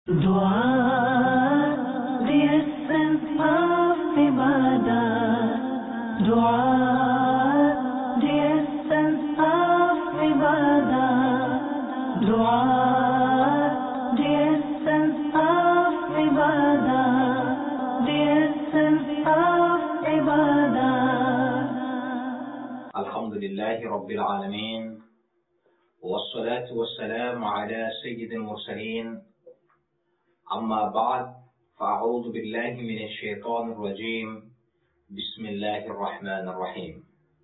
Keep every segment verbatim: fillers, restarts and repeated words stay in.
Dua, the essence of ibadah. Dua, the essence of ibadah. Dua, the essence of ibadah. The essence of ibadah. Alhamdulillahi Rabbil Alameen. والصلاة والسلام على سيد المرسلين. أما بعد فأعوذ بالله من الشيطان الرجيم. بسم الله الرحمن الرحيم.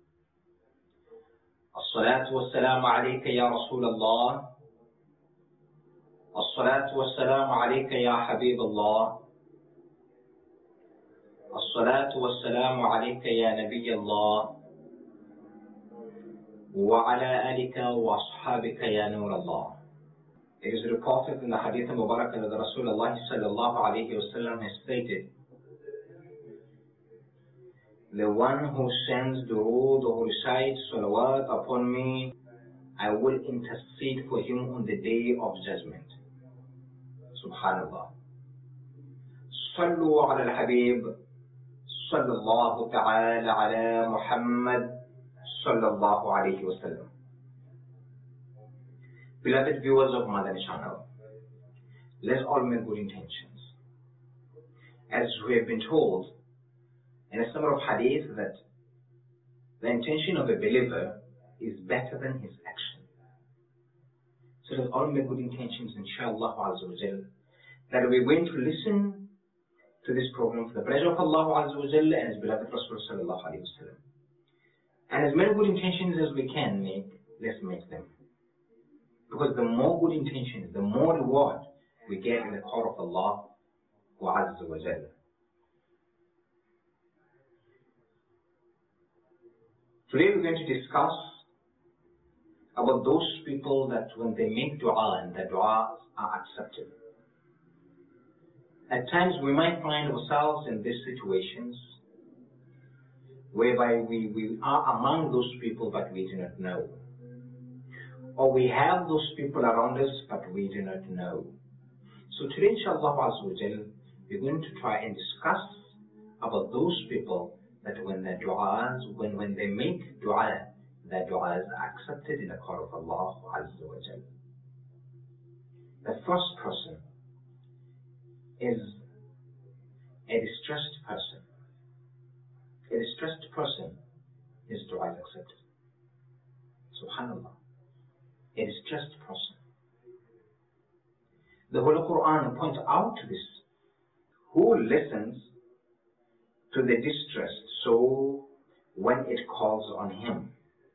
الصلاة والسلام عليك يا رسول الله. الصلاة والسلام عليك يا حبيب الله. الصلاة والسلام عليك يا نبي الله. وعلى آلك وأصحابك يا نور الله. It is reported in the Hadith Mubarak that Rasulullah sallallahu alayhi wa sallam has stated, the one who sends durood or recites salawat upon me, I will intercede for him on the day of judgment. Subhanallah. Sallu ala al-Habib sallallahu ta'ala ala Muhammad sallallahu alayhi wa sallam. Beloved viewers of Madani Channel, let's all make good intentions. As we have been told in a number of hadith that the intention of a believer is better than his action. So let's all make good intentions, inshallah azza wa jal, that we're going to listen to this program for the pleasure of Allah azza wa jal and His beloved Rasul sallallahu alayhi wa sallam. And as many good intentions as we can make, let's make them. Because the more good intentions, the more reward we get in the court of Allah Azza wa Jalla. Today we're going to discuss about those people that when they make dua and the du'as are accepted. At times we might find ourselves in these situations whereby we, we are among those people but we do not know. Or we have those people around us, but we do not know. So today, inshallah, we're going to try and discuss about those people that when their du'as, when, when they make du'a, their du'as are accepted in the court of Allah Azza wa Jal. The first person is a distressed person. A distressed person, his du'a is accepted. Subhanallah. A distressed person. The Holy Quran points out to this. Who listens to the distressed soul when it calls on him,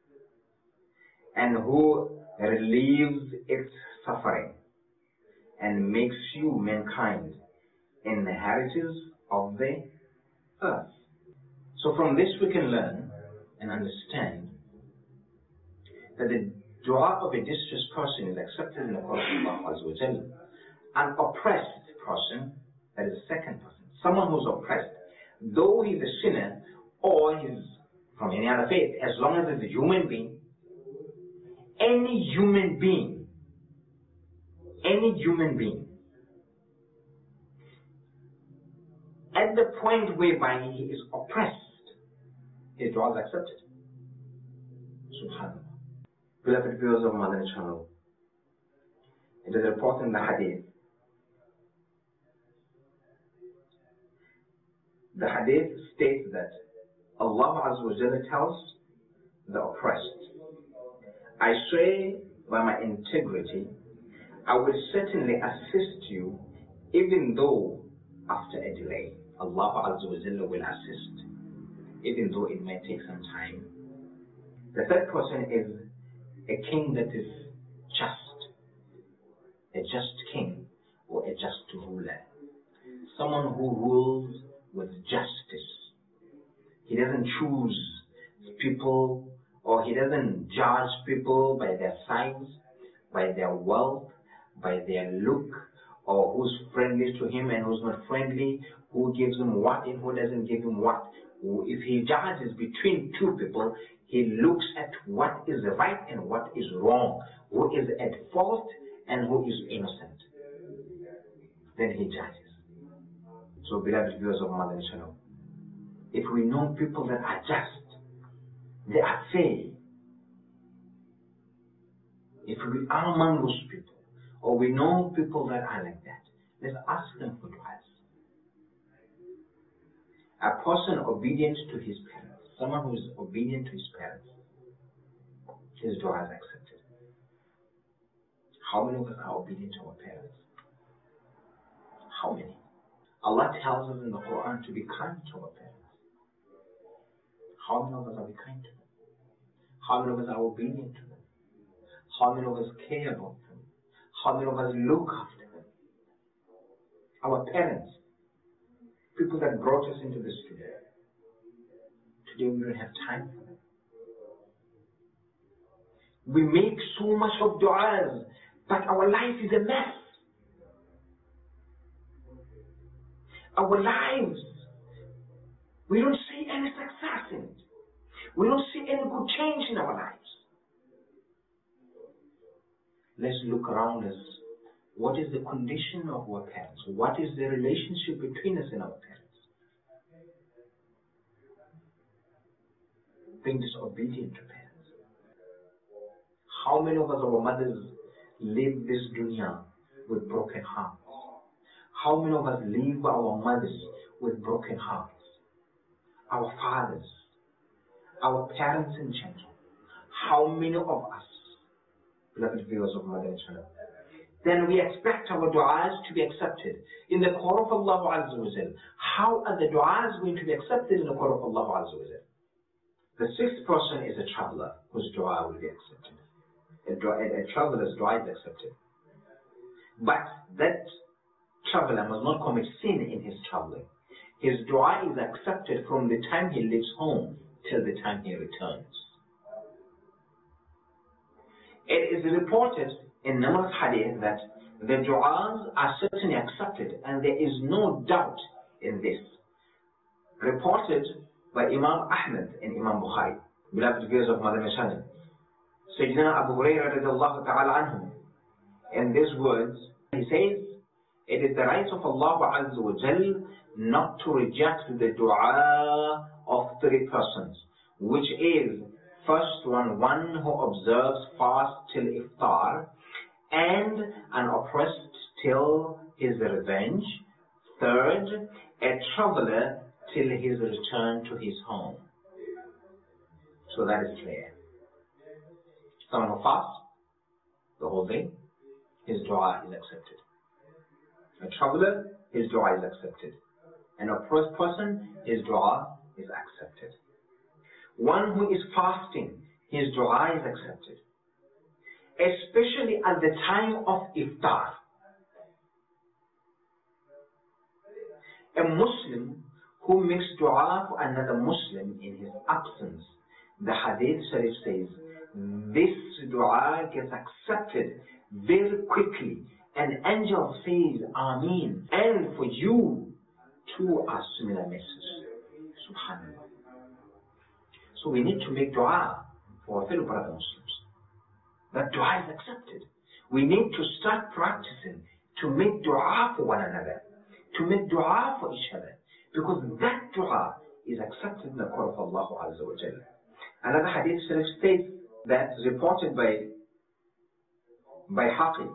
and who relieves its suffering and makes you, mankind, inheritors of the earth. So from this we can learn and understand that the dua of a distressed person is accepted in the court of Allah Azza wa Jalla. An oppressed person, that is the second person, someone who's oppressed, though he's a sinner or he's from any other faith, as long as he's a human being, any human being, any human being, at the point whereby he is oppressed, his dua is accepted. Subhanallah. Beloved viewers of Madani Channel, it is reported in the hadith. The hadith states that Allah Azza wa Jalla tells the oppressed, I swear by my integrity, I will certainly assist you even though after a delay. Allah Azza wa Jalla will assist, even though it may take some time. The third person is a king that is just, a just king or a just ruler, someone who rules with justice. He doesn't choose people, or he doesn't judge people by their size, by their wealth, by their look, or who's friendly to him and who's not friendly, who gives him what and who doesn't give him what. If he judges between two people, he looks at what is right and what is wrong, who is at fault and who is innocent. then he judges. So, beloved viewers of Mother Shalom, if we know people that are just, they are fair, if we are among those people, or we know people that are like that, let's ask them for du'as. A person obedient to his parents, someone who is obedient to his parents, his dua is accepted. How many of us are obedient to our parents? How many? Allah tells us in the Quran to be kind to our parents. How many of us are we kind to them? How many of us are obedient to them? How many of us care about them? How many of us look after them? Our parents, people that brought us into this studio. Today we don't have time for them. We make so much of du'as, but our life is a mess. Our lives, we don't see any success in it. We don't see any good change in our lives. Let's look around us. What is the condition of our parents? What is the relationship between us and our parents? Being disobedient to parents. How many of us, our mothers, live this dunya with broken hearts? How many of us leave our mothers with broken hearts? Our fathers, our parents in general. How many of us, beloved viewers of Mother Channel, then we expect our du'as to be accepted in the court of Allah Azza wa Jal. How are the du'as going to be accepted in the court of Allah Azza wa Jal? The sixth person is a traveler whose du'a will be accepted. A, a, a traveler's du'a is accepted. But that traveler must not commit sin in his traveling. His du'a is accepted from the time he leaves home till the time he returns. It is reported in numerous hadith that the du'as are certainly accepted, and there is no doubt in this. Reported by Imam Ahmad and Imam Bukhari, beloved viewers of Mother Mashanim. Sayyidina Abu Hurairah radiallahu ta'ala anhu, in these words, he says, it is the right of Allah Azza wa Jal not to reject the dua of three persons, which is, first one, one who observes fast till iftar, and an oppressed till his revenge. Third, a traveler till his return to his home. So that is clear. Someone who fasts the whole day, his dua is accepted. A traveler, his dua is accepted. An oppressed person, his dua is accepted. One who is fasting, his dua is accepted. Especially at the time of iftar. A Muslim who makes dua for another Muslim in his absence, the Hadith Sharif says, this dua gets accepted very quickly. An angel says, Ameen. And for you, too are similar messages. Subhanallah. So we need to make dua for our fellow brother Muslims. That dua is accepted. We need to start practicing to make dua for one another, to make dua for each other, because that dua is accepted in the court of Allah Azza wa Jalla. Another hadith states that, reported by by Haqi,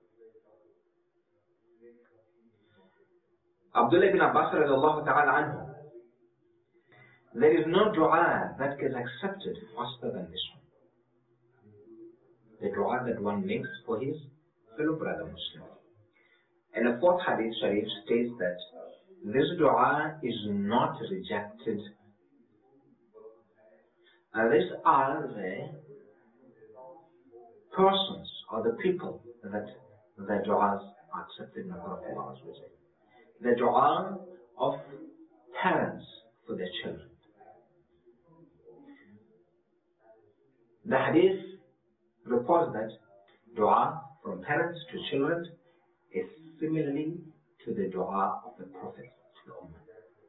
Abdullah ibn Abbas radiallahu ta'ala anhu, there is no dua that gets accepted faster than this one. The dua that one makes for his fellow brother Muslim. And the fourth hadith Sharif states that this dua is not rejected. And these are the persons or the people that the duas are accepted in the court of Allah. The dua of parents for their children. The hadith reports that dua from parents to children is similarly to the dua of the Prophet to the Ummah.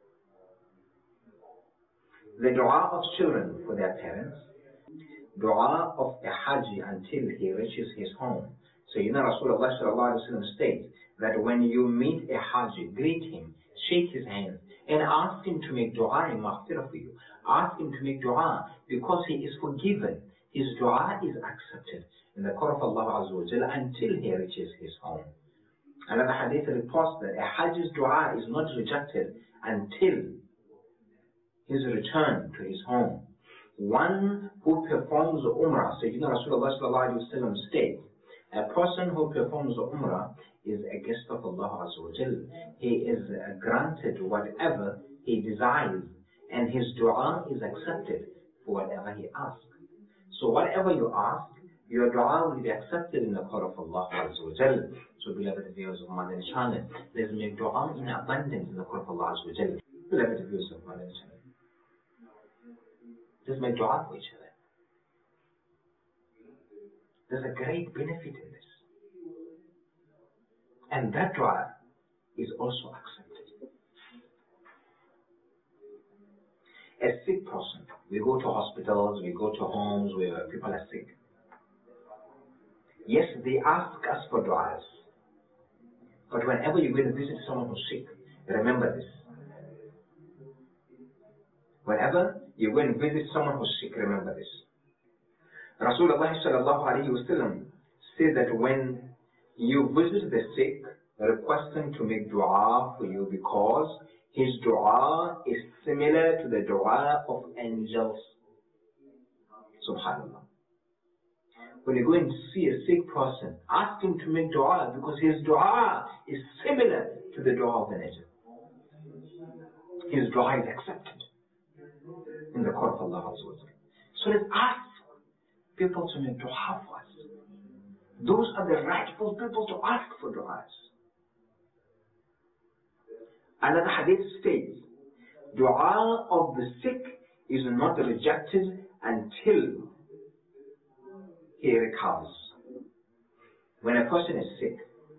The dua of children for their parents, dua of a Haji until he reaches his home. So, you know, Rasulullah sallallahu alayhi wa sallam states that when you meet a Haji, greet him, shake his hand, and ask him to make dua and maghfirah for you. Ask him to make dua because he is forgiven. His dua is accepted in the court of Allah Azza wa Jalla until he reaches his home. Another hadith reports that a Hajj's dua is not rejected until his return to his home. One who performs Umrah, Sayyidina Rasulullah sallallahu alayhi wa sallam states, a person who performs Umrah is a guest of Allah Azza wa Jalla. He is granted whatever he desires, and his dua is accepted for whatever he asks. So whatever you ask, your dua will be accepted in the court of Allah Azza wa Jalla. So beloved viewers of Madani Channel, let's make dua in abundance in the court of Allah Azza wa Jalla. Beloved viewers of Madani Channel, let's make dua for each other. There's a great benefit in this. And that dua is also accepted. A sick person, we go to hospitals, we go to homes where people are sick. Yes, they ask us for du'as. But whenever you go to visit someone who's sick, remember this. Whenever you go and visit someone who's sick, remember this. Rasulullah sallallahu alayhi wa sallam said that when you visit the sick, request him to make dua for you because his dua is similar to the dua of angels. Subhanallah. When you go and see a sick person, ask him to make dua because his dua is similar to the dua of an angel. His dua is accepted in the court of Allah. So let's ask people to make dua for us. Those are the rightful people to ask for du'as. Another hadith states, dua of the sick is not rejected until he recovers. When a person is sick,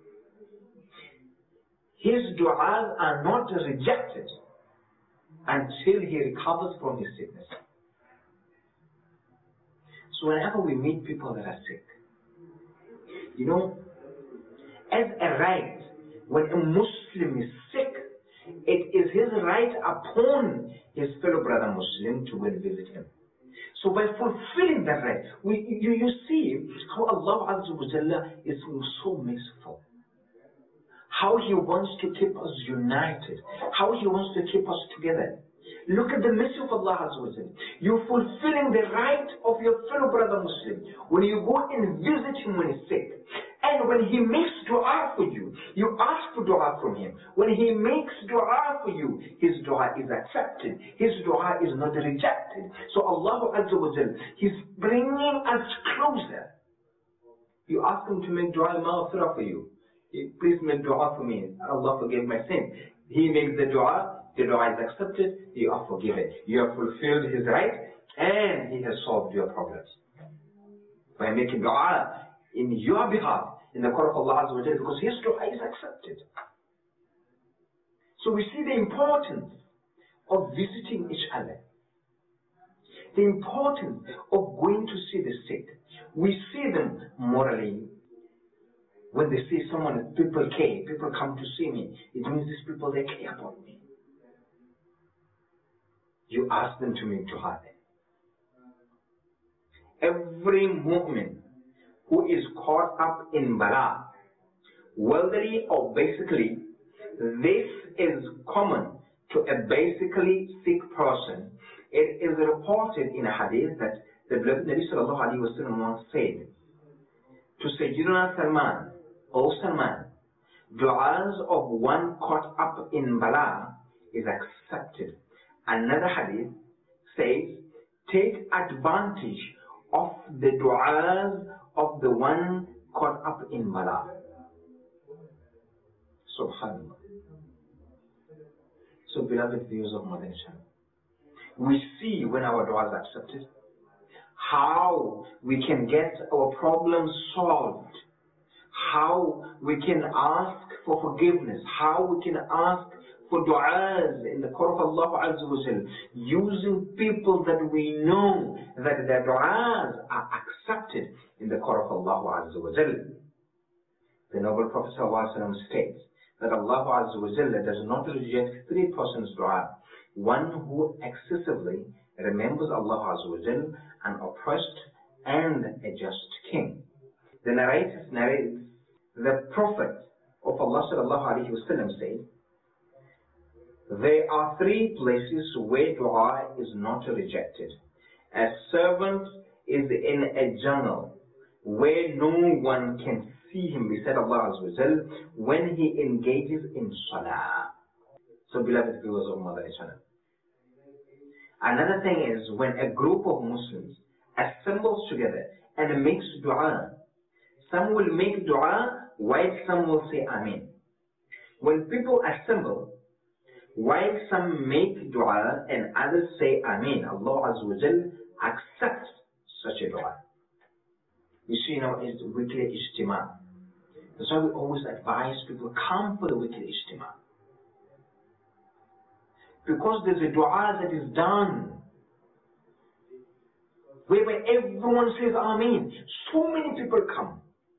his du'as are not rejected until he recovers from his sickness. So whenever we meet people that are sick, you know, as a right, when a Muslim is sick, it is his right upon his fellow brother Muslim to go and visit him. So by fulfilling that right, we, you, you see how Allah Azza wa Jalla is so merciful. How He wants to keep us united. How He wants to keep us together. Look at the mercy of Allah Azza wa Jalla. You're fulfilling the right of your fellow brother Muslim when you go and visit him when he's sick. And when he makes dua for you, you ask for dua from him. When he makes dua for you, his dua is accepted. His dua is not rejected. So Allah Azza wa Jalla, He's bringing us closer. You ask him to make dua and maghfirah for you. Please make dua for me. Allah forgive my sin. He makes the dua, the dua is accepted, you are forgiven. You have fulfilled his right, and he has solved your problems. By making dua in your behalf, in the court of Allah Azza wa Jalla, because his dua is accepted. So we see the importance of visiting each other. The importance of going to see the sick. We see them morally. When they see someone, people care, people come to see me, it means these people, they care about me. You ask them to make dua. Every mu'min who is caught up in bala, worldly or basically, this is common to a basically sick person. It is reported in a hadith that the beloved Nabi sallallahu alayhi wa sallam once said to Sayyidina Salman, O Salman, du'as of one caught up in bala is accepted. Another hadith says, take advantage of the du'as of the one caught up in bala. Subhanallah. So beloved viewers of Madani Channel, we see when our dua is accepted, how we can get our problems solved, how we can ask for forgiveness, how we can ask for du'as in the court of Allah Azza wa Jal, using people that we know that their du'as are accepted in the court of Allah Azza wa Jal. The Noble Prophet ﷺ states that Allah Azza wa Jalla does not reject three persons' dua. One who excessively remembers Allah Azza wa Jalla, an oppressed and a just king. The narrator narrates the Prophet of Allah Sallallahu Alaihi Wasallam said, there are three places where dua is not rejected. A servant is in a jungle where no one can see him, beside Allah Azza wa Jal, when he engages in salah. So beloved viewers of Mother Channel. Another thing is when a group of Muslims assembles together and makes dua. Some will make dua while some will say Ameen. When people assemble, while some make dua and others say Ameen, Allah Azza wa Jal accepts such a dua. You see now it's weekly ijtima. That's why we always advise people, come for the weekly ijtima. Because there's a dua that is done, whereby everyone says Ameen. So many people come.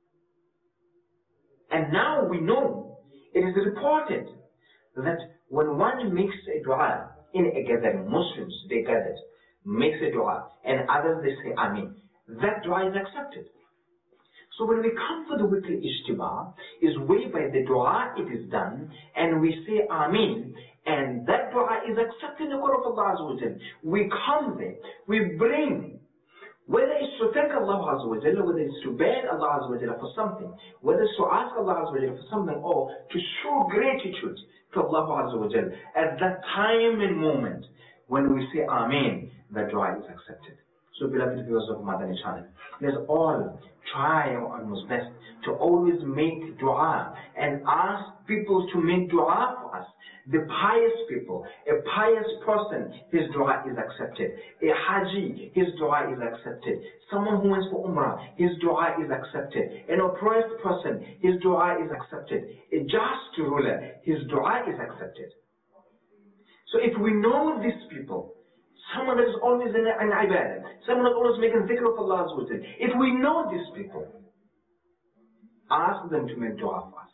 And now we know, it is reported that when one makes a dua in a gathering, Muslims, they gathered, makes a dua, and others they say Ameen, that dua is accepted. So when we come for the weekly ijtima, is whereby the dua it is done, and we say Ameen, and that dua is accepted in the court of Allah Azza wa Jalla. We come there, we bring, whether it's to thank Allah Azza wa Jalla, whether it's to beg Allah Azza wa Jalla for something, whether it's to ask Allah Azza wa Jalla for something, or to show gratitude to Allah Azza wa Jalla, at that time and moment, when we say Ameen, the dua is accepted. So beloved viewers of Madani Channel, let's all try our utmost best to always make dua and ask people to make dua for us. The pious people, a pious person, his dua is accepted. A haji, his dua is accepted. Someone who went for umrah, his dua is accepted. An oppressed person, his dua is accepted. A just ruler, his dua is accepted. So if we know these people, someone that is always in an ibadah, someone that is always making dhikr of Allah Azza wa Jalla, if we know these people, ask them to make dua for us.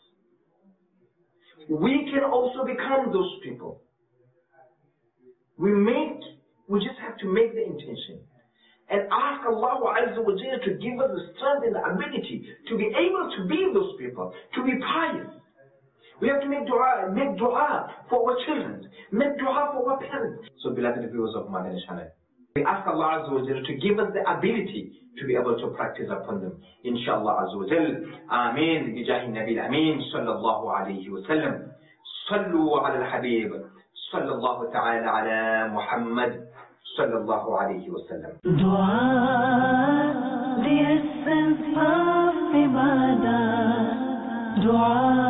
We can also become those people. We make, we just have to make the intention and ask Allah Azza wa Jalla to give us the strength and the ability to be able to be those people, to be pious. We have to make dua, make dua for our children, make dua for our parents. So beloved viewers of Madani Channel, we ask Allah Azza wa Jalla to give us the ability to be able to practice upon them. Inshallah Azza wa Jalla. Ameen. Bijahi Nabi Ameen. Sallallahu alayhi wa sallam. Sallu ala al-Habib. Sallallahu ta'ala ala Muhammad. Sallallahu alayhi wa sallam. Dua, the essence of ibadah. Dua.